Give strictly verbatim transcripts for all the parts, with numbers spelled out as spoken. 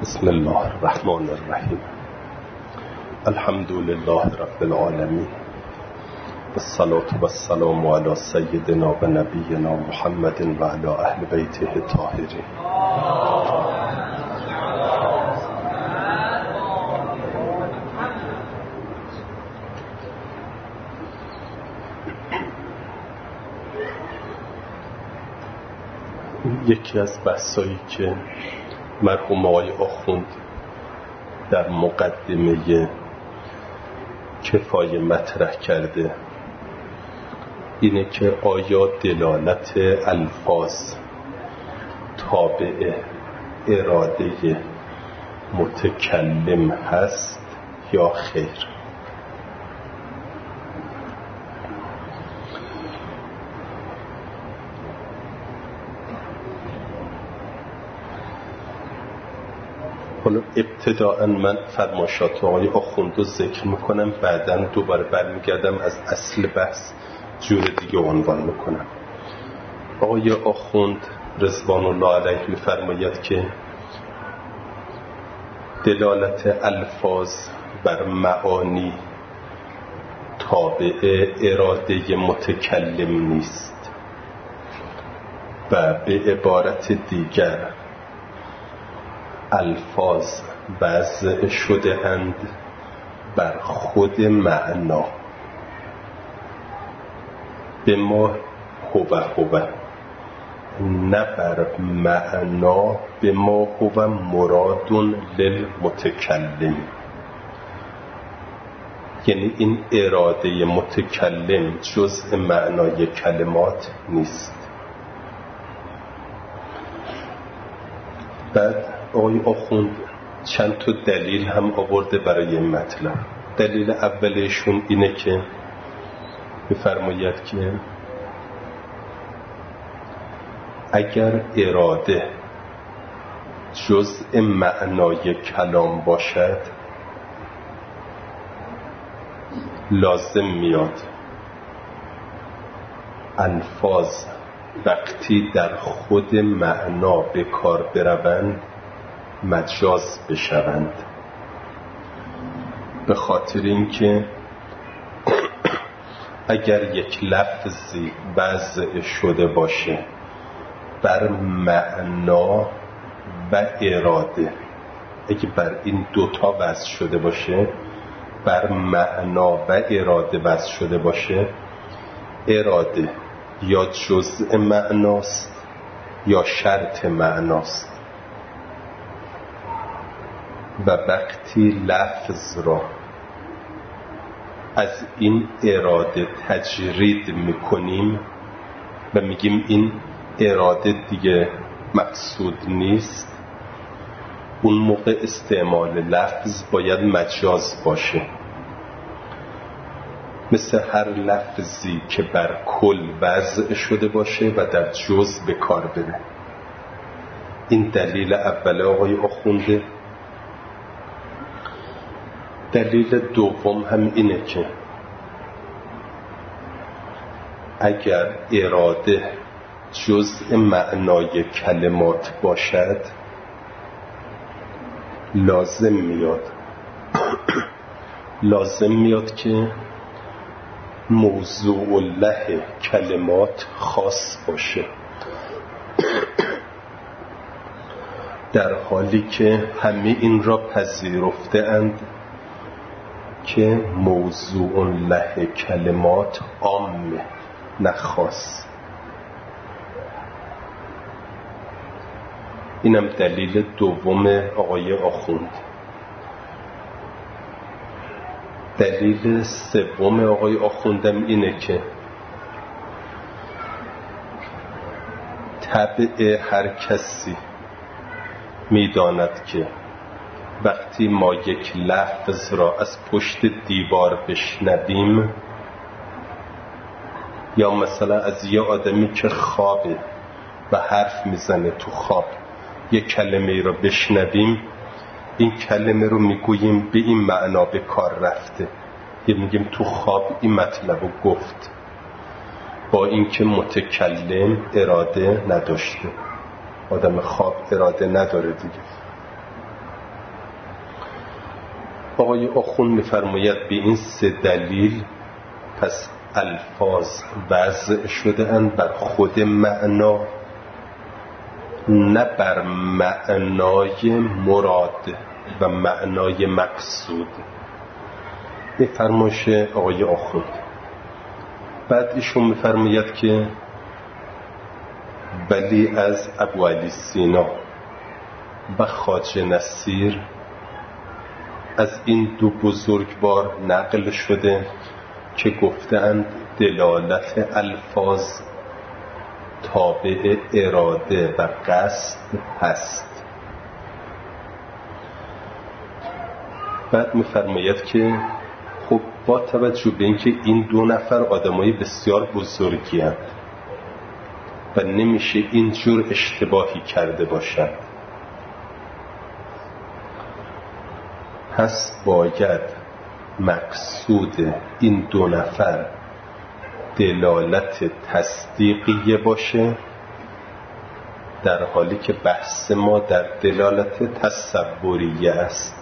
بسم الله الرحمن الرحیم. الحمد لله رب العالمین، والصلاة والسلام علی سیدنا و نبینا محمد و علی اهل بیته الطاهرین. یکی از بحثایی که مرحوم آقای آخوند در مقدمه کفایه مطرح کرده اینه که آیا دلالت الفاظ تابع اراده متکلم هست یا خیر؟ حالا ابتداءً من فرمایشات آقای آخوند رو ذکر میکنم، بعداً دوباره برمیگردم از اصل بحث جور دیگه عنوان میکنم. آقای آخوند رضوان الله علیه میفرماید که دلالت الفاظ بر معانی تابع اراده متکلم نیست و به عبارت دیگر الفاظ وضع شده اند بر خود معنا، به ما هو هو، نه بر معنا به ما هو مراد للمتکلم. یعنی این اراده متکلم جزء معنای کلمات نیست. بعد آقای آخوند چند تا دلیل هم آورده برای این مطلب. دلیل اولشون اینه که می‌فرماید که اگر اراده جزء معنای کلام باشد لازم میاد الفاظ وقتی در خود معنا به کار بروند مجاز بشوند، به خاطر اینکه اگر یک لفظی وضع شده باشه بر معنا و اراده، اگه بر این دوتا وضع شده باشه، بر معنا و اراده وضع شده باشه، اراده یا جزء معناست یا شرط معناست و وقتی لفظ را از این اراده تجرید میکنیم و میگیم این اراده دیگه مقصود نیست، اون موقع استعمال لفظ باید مجاز باشه، مثل هر لفظی که بر کل وضع شده باشه و در جز به کار بره. این دلیل اول آقای آخونده. دلیل دوم هم اینه که اگر اراده جزء معنای کلمات باشد لازم میاد لازم میاد که موضوع له کلمات خاص باشه، در حالی که همه این را پذیرفته اند که موضوع له کلمات عامه نه خاص. اینم دلیل دوم آقای آخوند. دلیل سوم آقای آخوندم اینه که طبع هر کسی میداند که وقتی ما یک لفظ را از پشت دیوار بشنویم، یا مثلا از یه آدمی که خوابه و حرف میزنه تو خواب یک کلمه را بشنویم، این کلمه رو میگوییم به این معنا به کار رفته، یه میگیم تو خواب این مطلب رو گفت، با اینکه متکلم اراده نداشته. آدم خواب اراده نداره دیگه. آقای آخوند می‌فرماید به این سه دلیل پس الفاظ وضع شده اند بر خود معنا، نه بر معنای مراد و معنای مقصود. این فرمایش آقای آخوند. بعد ایشون می‌فرماید که ولی از ابوعلی سینا و خواجه نصیر از این دو بزرگوار نقل شده که گفتند دلالت الفاظ تابع اراده و قصد هست. بعد می‌فرماید که خب با توجه به اینکه این دو نفر آدمای بسیار بزرگی هستند و نمیشه اینجور اشتباهی کرده باشند، پس باید مقصود این دو نفر دلالت تصدیقیه باشه، در حالی که بحث ما در دلالت تصوریه است.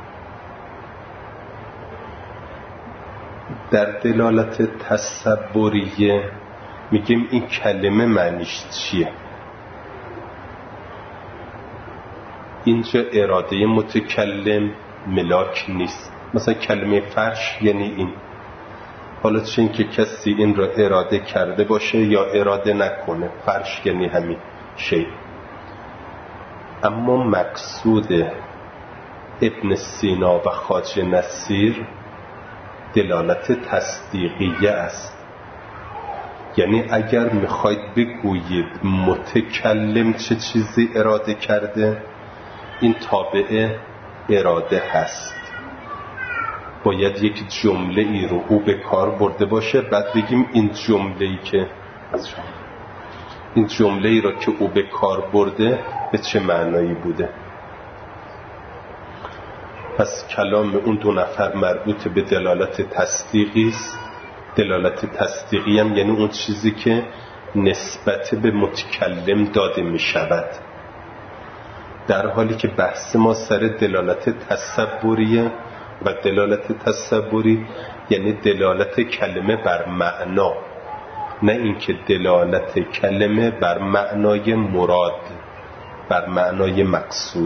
در دلالت تصوریه میگیم این کلمه معنیش چیه. اینجا اراده متکلم ملاک نیست. مثلا کلمه فرش یعنی این، حالا چه این که کسی این را اراده کرده باشه یا اراده نکنه، فرش یعنی همین شی. اما مقصود ابن سینا و خواجه نصیر دلالت تصدیقیه است. یعنی اگر میخواید بگویید متکلم چه چیزی اراده کرده، این تابع اراده هست. باید یک جمله ای رو او به کار برده باشه، بعد بگیم این جمله ای که این جمله ای رو که او به کار برده به چه معنایی بوده. پس کلام اون دو نفر مربوط به دلالت تصدیقی است. دلالت تصدیقی هم یعنی اون چیزی که نسبت به متکلم داده می شود، در حالی که بحث ما سر دلالت تصوریه و دلالت تصوری یعنی دلالت کلمه بر معنا، نه اینکه دلالت کلمه بر معنای مراد، بر معنای مقصود.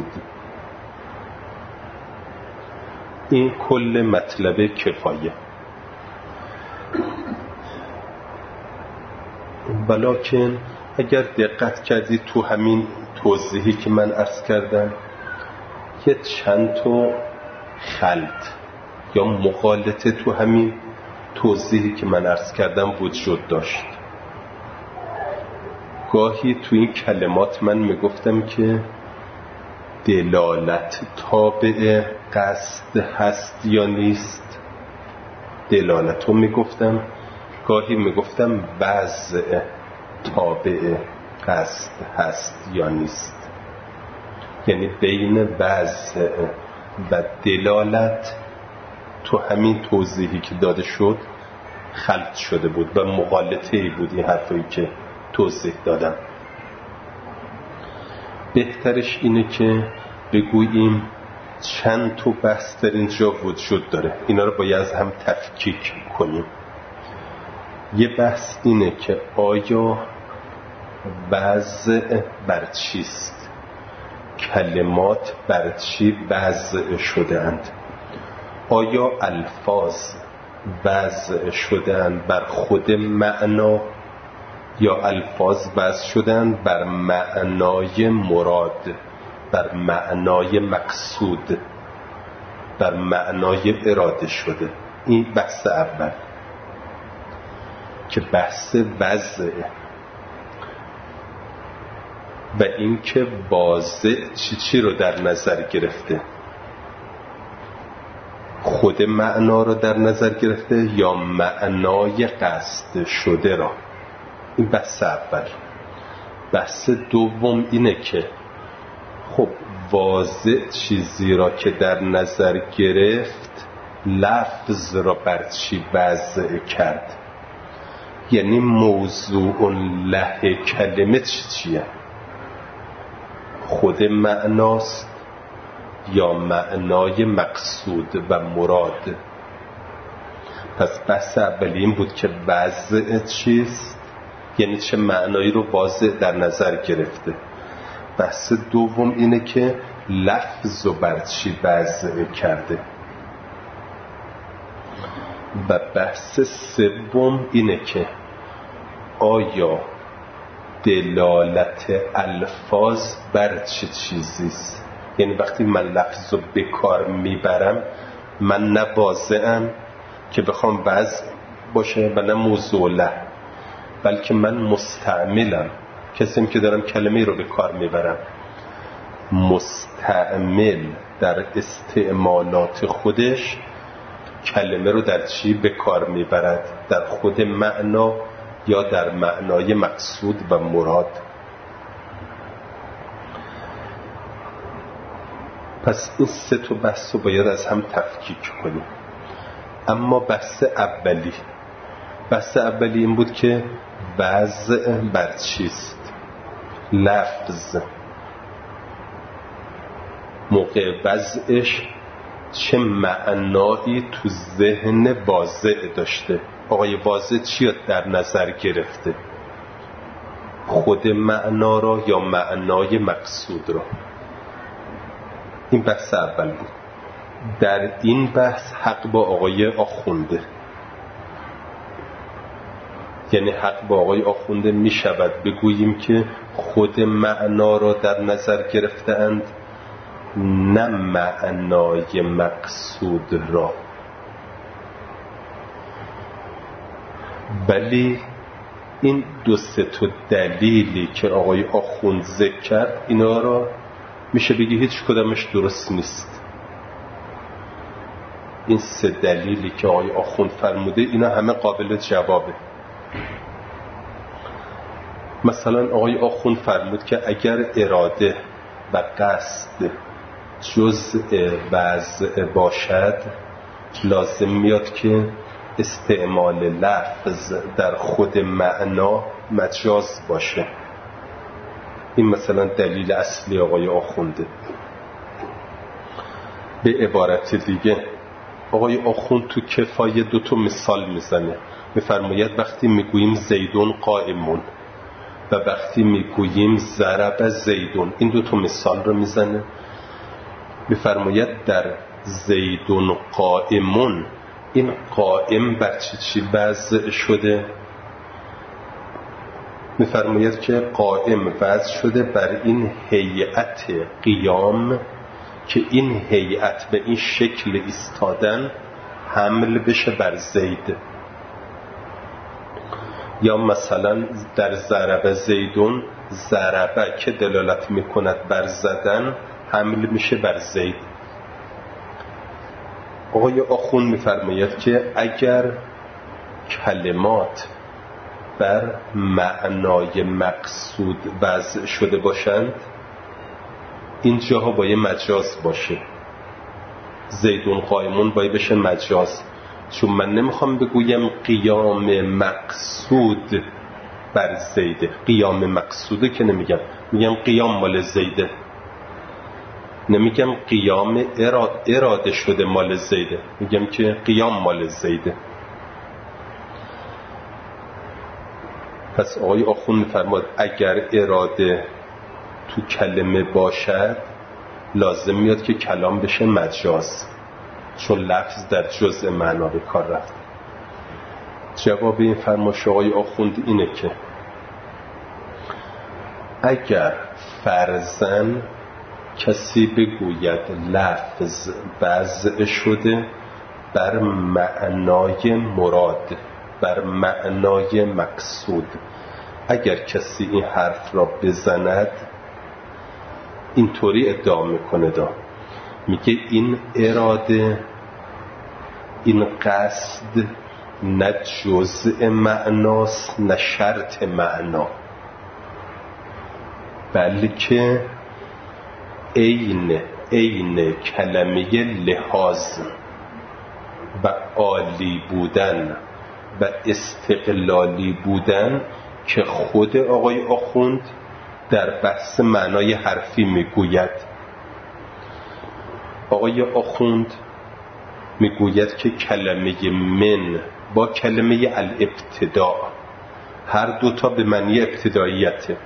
این کل مطلب کفایه. ولیکن اگر دقت کردید تو همین توضیحی که من عرض کردم یه چند تا خلط یا مغالطه تو همین توضیحی که من عرض کردم وجود داشت. گاهی تو این کلمات من میگفتم که دلالت تابع قصد هست یا نیست، دلالت رو میگفتم. گاهی میگفتم وضع تابع قصد هست یا نیست، یعنی بین وضع و دلالت تو همین توضیحی که داده شد خلط شده بود و مغالطه ای بود این حرفایی که توضیح دادم. بهترش اینه که بگوییم چند تا بحث در اینجا وجود داره، اینا رو باید از هم تفکیک کنیم. یه بحث اینه که آیا وضع بر چیست، کلمات بر چی وضع شده اند؟ آیا الفاظ وضع شده اند بر خود معنا یا الفاظ وضع شده اند بر معنای مراد، بر معنای مقصود، بر معنای اراده شده؟ این بحث اول که بحث وضعه و این که واضع چی چی رو در نظر گرفته، خود معنا رو در نظر گرفته یا معنای قصد شده را. این بحث اول. بحث دوم اینه که خب واضع چیزی را که در نظر گرفت لفظ را بر چی وضع کرد، یعنی موضوع له کلمه چی چیه؟ خود معناست یا معنای مقصود و مراد. پس بحث اولی این بود که وضع چیست، یعنی چه معنایی رو واضح در نظر گرفته. بحث دوم اینه که لفظ رو بر چی وضع کرده. و بحث سوم اینه که آیا دلالت الفاظ بر چه چیزیست. یعنی وقتی من لفظ رو به کار میبرم، من نه واضعم که بخوام وضع باشه و نه موضوع، بلکه من مستعملم، کسیم که دارم کلمه رو به کار میبرم. مستعمل در استعمالات خودش کلمه رو در چی به کار میبرد؟ در خود معنا یا در معنای مقصود و مراد. پس این سه تا بحث رو باید از هم تفکیک کنیم. اما بحث اولی بحث اولی این بود که وضع بر چیست. لفظ موقع وضعش چه معنایی تو ذهن واضع داشته. آقای واضع چی در نظر گرفته؟ خود معنا را یا معنای مقصود را؟ این بحث اول بود. در این بحث حق با آقای آخونده، یعنی حق با آقای آخونده می شود بگوییم که خود معنا را در نظر گرفته اند، نه معنای مقصود را. ولی این دو سه تا دلیلی که آقای آخوند ذکر کرد، اینا را میشه بگی هیچ کدامش درست نیست. این سه دلیلی که آقای آخوند فرموده اینا همه قابل جوابه. مثلا آقای آخوند فرمود که اگر اراده و قصد جزء وضع باشد، لازم میاد که استعمال لفظ در خود معنا مجاز باشه. این مثلا دلیل اصلی آقای آخونده. به عبارت دیگه آقای آخوند تو کفایه دو تا مثال میزنه. میفرماید وقتی میگوییم زیدون قائمون و وقتی میگوییم ضرب زیدون، این دو تا مثال رو میزنه. میفرماید در زیدون قائمون، این قائم بر چی چی وضع شده؟ میفرماید که قائم وضع شده بر این هیئت قیام که این هیئت به این شکل ایستادن حمل بشه بر زید. یا مثلا در ضرب زیدون، ضربه که دلالت میکند بر زدن حمل میشه بر زید. آقای آخوند میفرماید که اگر کلمات بر معنای مقصود وضع شده باشند، اینجاها باید مجاز باشه. زیدون قائمون باید بشه مجاز، چون من نمیخوام بگویم قیام مقصود بر زیده. قیام مقصوده که نمیگم، میگم قیام مال زیده، نمیگم قیام اراده شده مال زیده، میگم که قیام مال زیده. پس آقای آخوند میفرماد اگر اراده تو کلمه باشد، لازم میاد که کلام بشه مجاز، چون لفظ در جزء معنا به کار رفت. جواب این فرمایش آقای آخوند اینه که اگر فرضاً کسی بگوید لفظ وضع شده بر معنای مراد، بر معنای مقصود، اگر کسی این حرف را بزند، اینطوری ادعا میکنه دا میگه این اراده، این قصد نه جزء معناست نه شرط معنا، بلکه عین عین کلمه لحاظ و عالی بودن و استقلالی بودن که خود آقای آخوند در بحث معنای حرفی میگوید. آقای آخوند میگوید که کلمه من با کلمه الابتداء هر دوتا به معنی ابتداییته.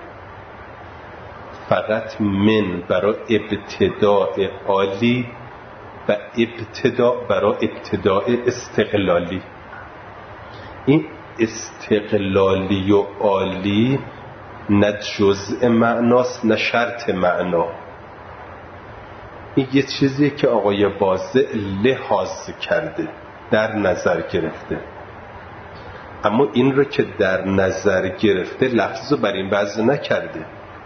فقط من برای ابتداء عالی و ابتداء برای ابتداء استقلالی. این استقلالی و عالی نه جزء معناست نه شرط معنا. این یه چیزیه که آقای واضع لحاظ کرده، در نظر گرفته، اما این رو که در نظر گرفته لفظ رو بر این وضع نکرده.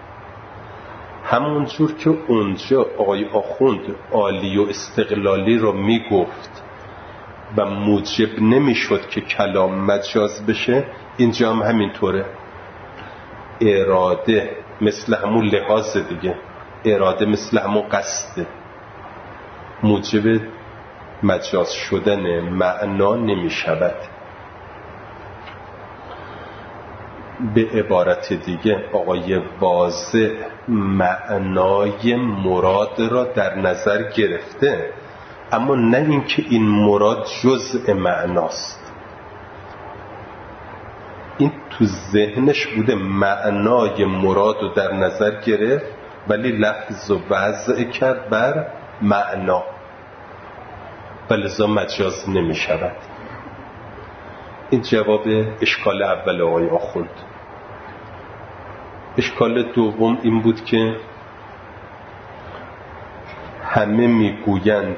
همون جور که اونجا آقای آخوند عالی و استقلالی رو میگفت و موجب نمیشد که کلام مجاز بشه، اینجا هم همینطوره. اراده مثل همون لحاظ دیگه، اراده مثل همون قصده، موجب مجاز شدن معنا نمی شود. به عبارت دیگه آقای واضع معنای مراد را در نظر گرفته، اما نه اینکه این مراد جزء معناست. این تو ذهنش بوده معنای مراد رو در نظر گرفت، ولی لفظ و وضع کرد بر معنا و لذا مجاز نمی شود. این جواب اشکال اول آقای آخوند. اشکال دوم این بود که همه میگویند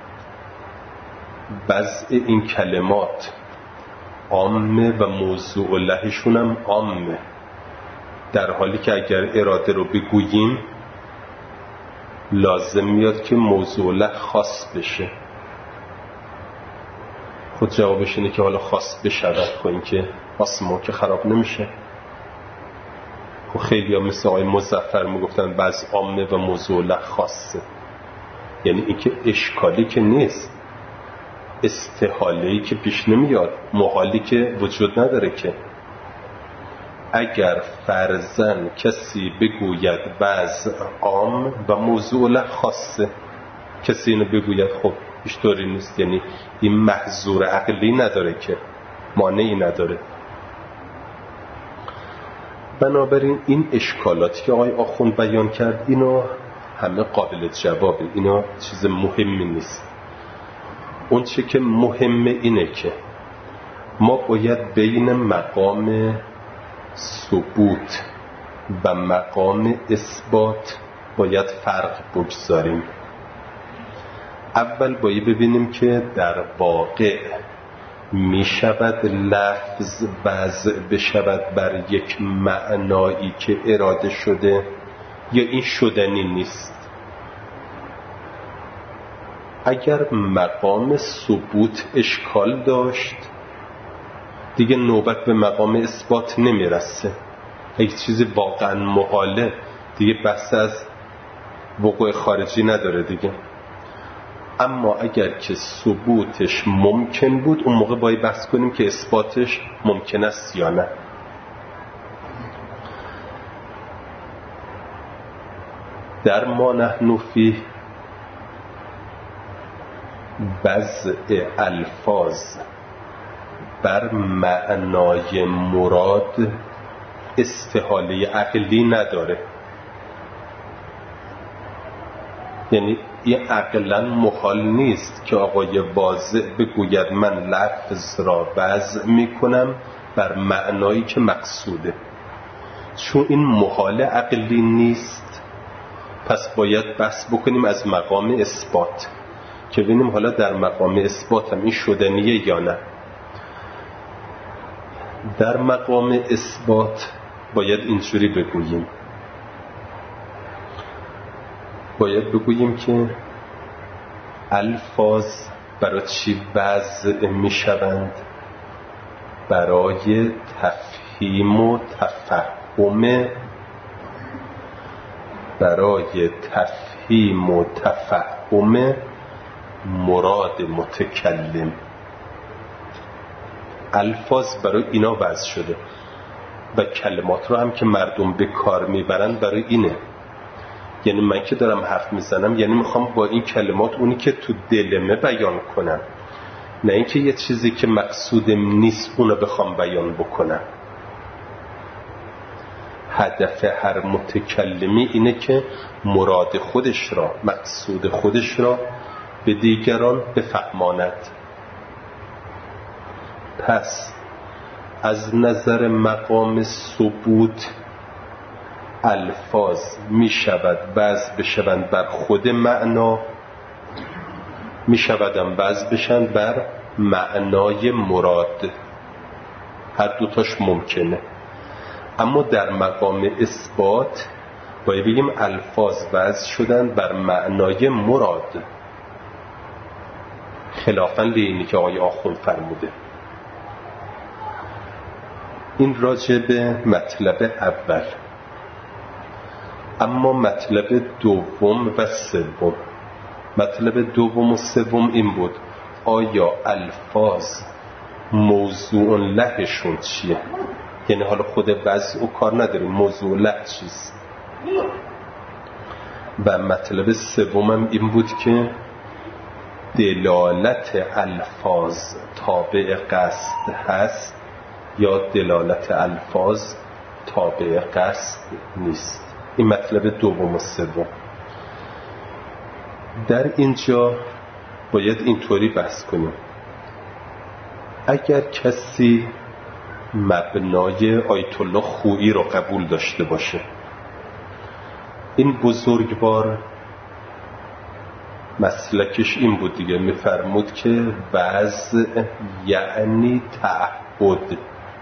وضع این کلمات عامه و موضوع لهشون هم عامه، در حالی که اگر اراده رو بگوییم لازم میاد که موضوع له خاص بشه. خود جوابش اینه که حالا خاص بشود، خب این که آسمان که خراب نمیشه. خب خیلی ها مثل آقای مظفر میگفتن بعض عامه و موضوع له خاصه، یعنی این که اشکالی که نیست، استحاله‌ای که پیش نمیاد، محالی که وجود نداره. که اگر فرضاً کسی بگوید بعض عام و موضوع له خاصه، کسی اینو بگوید، خب هیچ طوری نیست، یعنی این محظور عقلی نداره، که مانعی نداره. بنابراین این اشکالاتی که آقای آخوند بیان کرد اینو همه قابل جوابه، اینا چیز مهمی نیست. اون چه که مهمه اینه که ما باید بین مقام ثبوت و مقام اثبات باید فرق بگذاریم. اول باید ببینیم که در واقع می شود لفظ وضع بشود بر یک معنایی که اراده شده، یا این شدنی نیست. اگر مقام ثبوت اشکال داشت دیگه نوبت به مقام اثبات نمیرسه. اگه چیزی واقعا محاله دیگه بحث از وقوع خارجی نداره دیگه. اما اگر که ثبوتش ممکن بود، اون موقع باید بحث کنیم که اثباتش ممکن است یا نه. در ما نحن فیه وضع الفاظ بر معنای مراد استحاله عقلی نداره، یعنی این عقلا محال نیست که آقای واضع بگوید من لفظ را وضع میکنم بر معنایی که مقصوده. چون این محال عقلی نیست، پس باید بحث بکنیم از مقام اثبات که ببینیم حالا در مقام اثبات هم این شدنیه یا نه. در مقام اثبات باید اینجوری بگوییم، باید بگوییم که الفاظ برای چی وضع می شوند؟ برای تفهیم و تفهم، برای تفهیم و تفهم مراد متکلم. الفاظ برای اینا وضع شده و کلمات رو هم که مردم به کار میبرند برای اینه. یعنی من که دارم حرف میزنم یعنی میخوام با این کلمات اونی که تو دلمه بیان کنم، نه اینکه یه چیزی که مقصودم نیست اونو بخوام بیان بکنم. هدف هر متکلمی اینه که مراد خودش را، مقصود خودش را به دیگران بفهماند. پس از نظر مقام ثبوت الفاظ می شود وضع بشوند بر خود معنا، می شودن وضع بشن بر معنای مراد، هر دوتاش ممکنه. اما در مقام اثبات باید بگیم الفاظ وضع شدن بر معنای مراد، خلافاً لینی که آقای آخوند فرموده. این راجع به مطلب اول. اما مطلب دوم و سوم، مطلب دوم و سوم این بود آیا الفاظ موضوع لهشون چیه؟ یعنی حالا خود وضع و کار نداریم، موضوع له چیست؟ و مطلب سومم این بود که دلالت الفاظ تابع قصد هست یا دلالت الفاظ تابع قصد نیست. این مطلب دوم و سوم. در اینجا باید اینطوری بحث کنیم. اگر کسی مبنای آیت الله خویی رو قبول داشته باشه، این بزرگوار مسلکش این بود دیگه، میفرمود که وضع یعنی تعهد،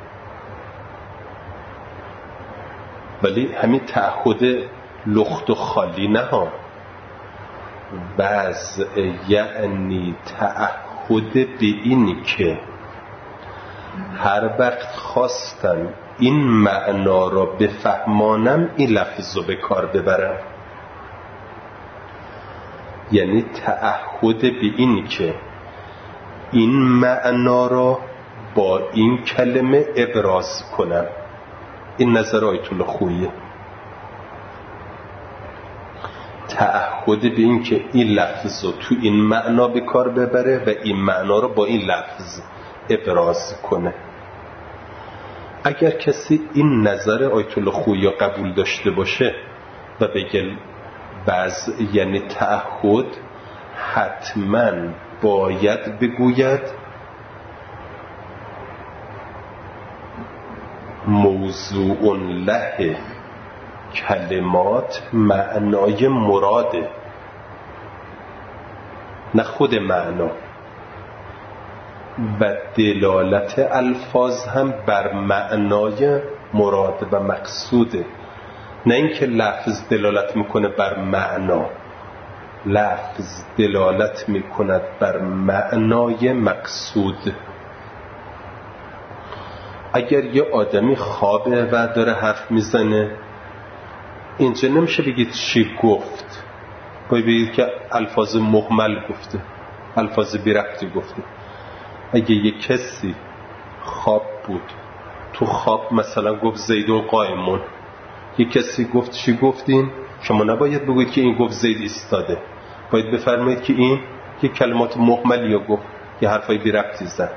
ولی همین تعهد لخت و خالی نه ها، وضع یعنی تعهد به اینی که هر وقت خواستم این معنا را بفهمانم این لفظ رو به کار ببرم. یعنی تعهد به اینی که این معنا را با این کلمه ابراز کنم. این نظر آیت الله خوییه. تعهد به این که این لفظ رو تو این معنا به کار ببره و این معنا رو با این لفظ ابراز کنه. اگر کسی این نظر آیت الله خویی قبول داشته باشه و بگه وضع یعنی تعهد، حتما باید بگوید موضوع له کلمات معنای مراده، نه خود معنا. و دلالت الفاظ هم بر معنای مراد و مقصوده، نه اینکه لفظ دلالت میکنه بر معنا، لفظ دلالت میکند بر معنای مقصود. اگر یه آدمی خوابه و داره حرف میزنه، اینجا نمیشه بگید چی گفت، باید بگید که الفاظ مهمل گفته، الفاظ بی ربطی گفته. اگه یه کسی خواب بود، تو خواب مثلا گفت زیدون قائمون، یه کسی گفت چی گفتین، شما نباید بگوید که این گفت زید ایستاده، باید بفرمایید که این یه کلمات مهملی رو گفت، یه حرفای بی ربطی زد،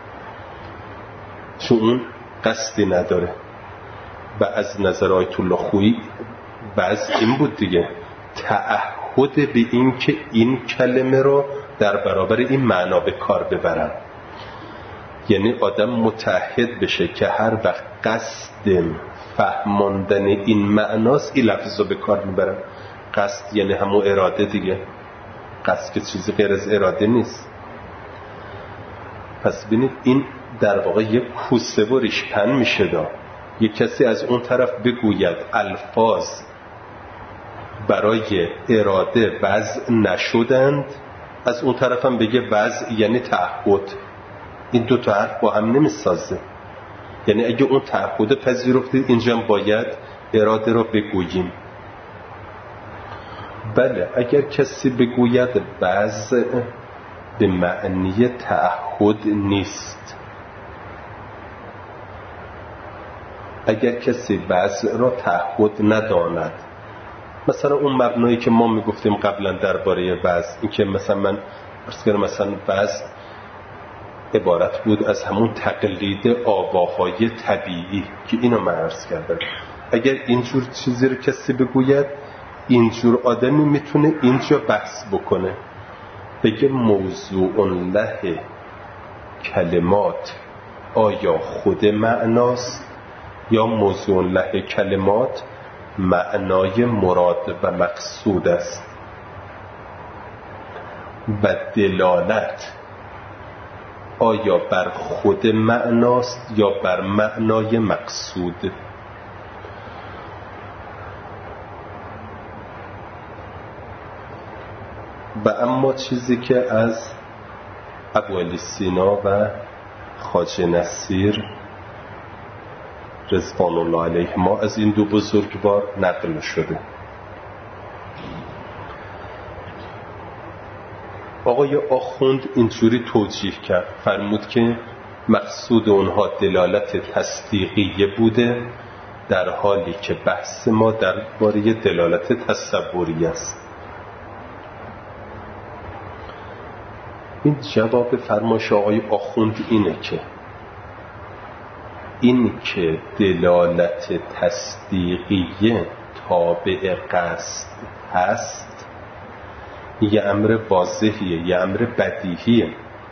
چون اون قصدی نداره. و از نظر آیت الله خویی بعض این بود دیگه، تعهد به این که این کلمه رو در برابر این معنا به کار ببرم. یعنی آدم متعهد بشه که هر وقت قصدم فهماندن این معناست این لفظ رو به کار میبرم. قصد یعنی همون اراده دیگه، قصد که چیزی غیر از اراده نیست. پس ببینید این در واقع یک کوسه و ریشپن میشه دا. یک کسی از اون طرف بگوید الفاظ برای اراده وضع نشدند، از اون طرف هم بگه وضع یعنی تعهد. این دو تا حرف با هم نمیسازه. یعنی اگه اون تعهد پذیرفتید، اینجا هم باید اراده رو بگوییم. بله، اگر کسی بگوید وضع به معنی تعهد نیست، اگر کسی وضع را تعهد نداند مثلا اون مبنایی که ما میگفتیم قبلا درباره وزن، این که مثلا من عرض کردم مثلا وزن عبارت بود از همون تقلید آواهای طبیعی که اینو من عرض کردم. اگر اینجور چیزی رو کسی بگوید، اینجور آدمی میتونه اینجا بحث بکنه، بگه موضوع له کلمات آیا خود معناست یا موضوع له کلمات معنای مراد و مقصود است، و دلالت آیا بر خود معناست یا بر معنای مقصود. و اما چیزی که از ابوعلی سینا و خواجه نصیر رضوان الله علیهما از این دو بزرگوار نقل شده. آقای آخوند اینجوری توجیه کرد، فرمود که مقصود اونها دلالت تصدیقیه بوده، در حالی که بحث ما درباره دلالت تصوری است. این جواب فرمایش آقای آخوند اینه که این که دلالت تصدیقیه تابع قصد هست یه امر واضحیه، یه امر بدیهیه.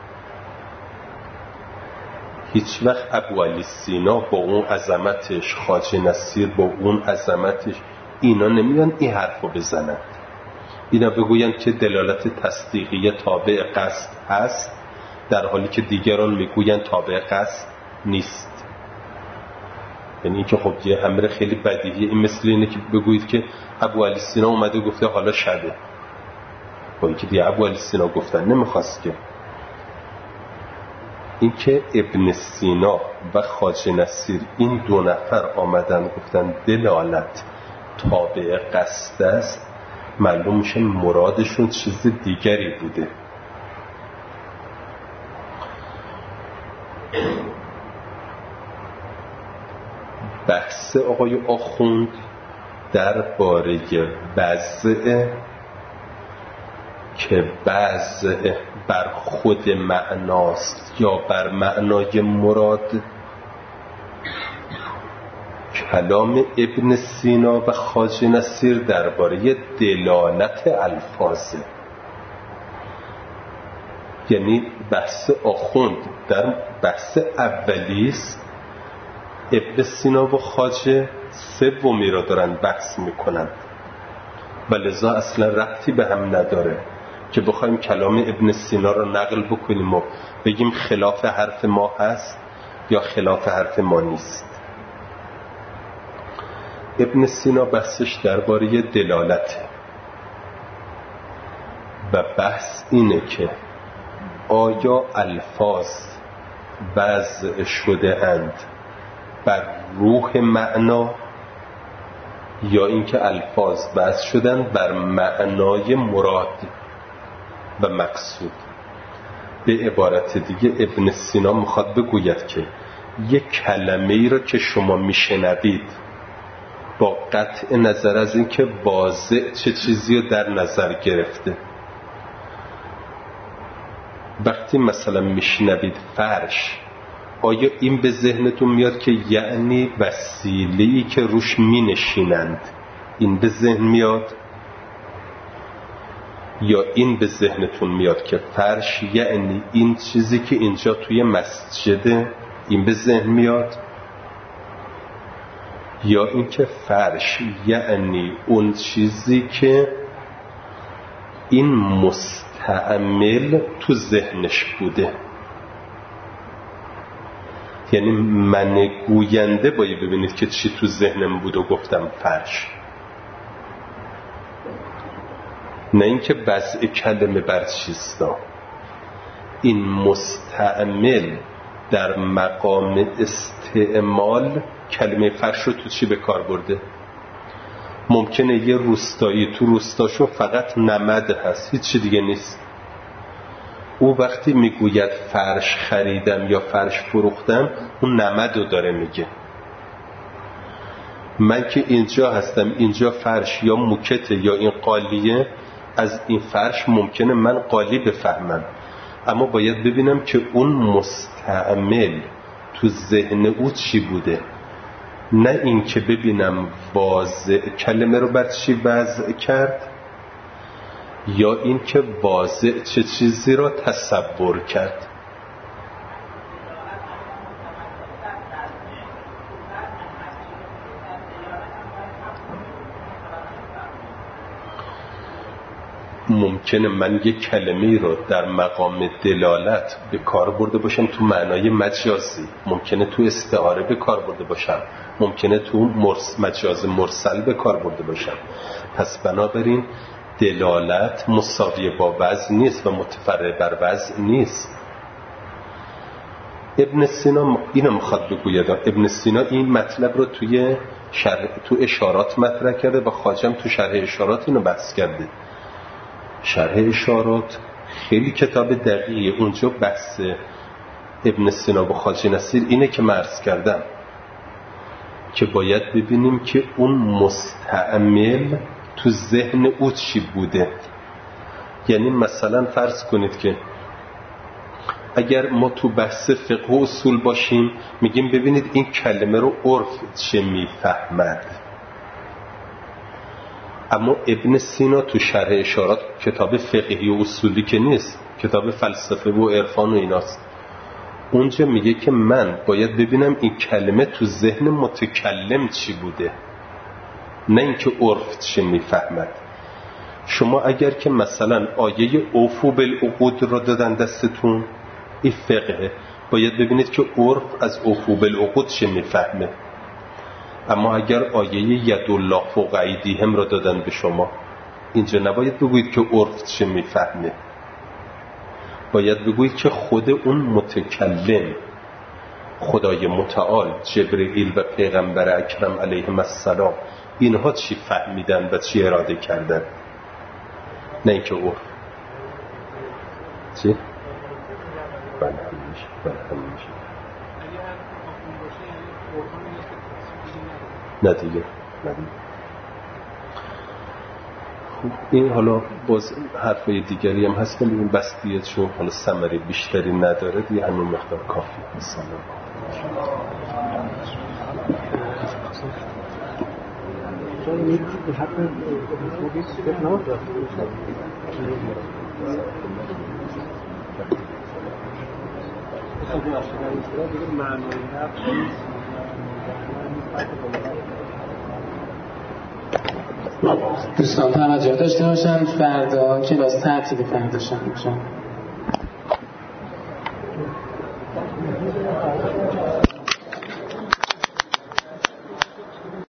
هیچ وقت ابوعلی سینا با اون عظمتش، خواجه نصیر با اون عظمتش، اینا نمیان این حرفو بزنند، اینا بگوین که دلالت تصدیقیه تابع قصد هست، در حالی که دیگران میگوین تابع قصد نیست. یعنی این که خب یه امر خیلی بدیهیه. این مثل اینه که بگویید که ابوعلی سینا اومده گفته حالا شبه، با اینکه دیگه ابوعلی سینا گفتن نمیخواست که. این که ابن سینا و خواجه نصیر این دو نفر آمدن گفتن دلالت تابع قصد است، معلوم میشه مرادشون چیز دیگری بوده. بحث آقای آخوند درباره وضع که وضع بر خود معناست یا بر معنای مراد، کلام ابن سینا و خواجه نصیر درباره دلالت الفاظه. یعنی بحث آخوند در بحث اولیست، ابن سینا و خواجه سومی را دارن بحث میکنند و لذا اصلا ربطی به هم نداره که بخوایم کلام ابن سینا را نقل بکنیم و بگیم خلاف حرف ما هست یا خلاف حرف ما نیست. ابن سینا بحثش درباره دلالته و بحث اینه که آیا الفاظ وضع شده اند بر روح معنا یا اینکه الفاظ وضع شدن بر معنای مراد و مقصود. به عبارت دیگه ابن سینا میخواد بگوید که یک کلمه ای را که شما میشنوید با قطع نظر از اینکه واضح چه چیزی رو در نظر گرفته، وقتی مثلا میشنوید فرش، آیا این به ذهنتون میاد که یعنی وسیله‌ای که روش مینشینند، این به ذهن میاد؟ یا این به ذهنتون میاد که فرش یعنی این چیزی که اینجا توی مسجده، این به ذهن میاد؟ یا این که فرش یعنی اون چیزی که این مستعمل تو ذهنش بوده؟ یعنی من گوینده باید ببینید که چی تو ذهنم بود و گفتم فرش، نه اینکه وضع کلمه بر چیستا. این مستعمل در مقام استعمال کلمه فرش رو تو چی به کار برده؟ ممکنه یه روستایی تو روستاشو فقط نمد هست، هیچ چی دیگه نیست. او وقتی میگوید فرش خریدم یا فرش فروختم، اون نمد رو داره میگه. من که اینجا هستم، اینجا فرش یا موکته یا این قالیه، از این فرش ممکنه من قالی بفهمم، اما باید ببینم که اون مستعمل تو ذهن او چی بوده، نه این که ببینم واضع کلمه رو بر چی وضع کرد یا این که واضع چه چیزی رو تصور کرد. ممکنه من یک کلمه‌ای رو در مقام دلالت به کار برده باشم تو معنای مجازی، ممکنه تو استعاره به کار برده باشم، ممکنه تو مرس مجاز مرسل به کار برده باشم. پس بنابراین دلالت مساوی با وضع نیست و متفرع بر وضع نیست. ابن سینا اینو میخواد بگوید. ابن سینا این مطلب رو توی شرح تو اشارات مطرح کرده و خواجم تو شرح اشارات اینو بحث کرده. شرح اشارات خیلی کتاب دقیقیه. اونجا بحث ابن سینا و خواجه نصیر اینه که من عرض کردم که باید ببینیم که اون مستعمل تو ذهن او چی بوده. یعنی مثلا فرض کنید که اگر ما تو بحث فقه و اصول باشیم میگیم ببینید این کلمه رو عرف چه میفهمد، اما ابن سینا تو شرح اشارات کتاب فقهی و اصولی که نیست، کتاب فلسفه و عرفان و ایناست. اونجا میگه که من باید ببینم این کلمه تو ذهن متکلم چی بوده، نه اینکه عرف چه میفهمد. شما اگر که مثلا آیه اوفو بالعقود رو دادن دستتون، این فقهه، باید ببینید که عرف از اوفو بالعقود چه میفهمه. اما اگر آیه یدالله فوق ایدیهم را دادن به شما، اینجا نباید بگویید که عرف چه میفهمه، باید بگویید که خود اون متکلم، خدای متعال، جبرئیل و پیغمبر اکرم علیهم السلام، اینها چی فهمیدن و چی اراده کردن، نه اینکه عرف. چی؟ بله همیشه بله همیشه نه دیگه نه دیگه. خب این حالا باز حرفای دیگری هم هست ولی این بستیه چون حالا ثمره بیشتری نداره دیگه، همین مقدار کافی. سلام. دوستان توجه داشته باشن، فردا کلاس تعطیل فردا شب.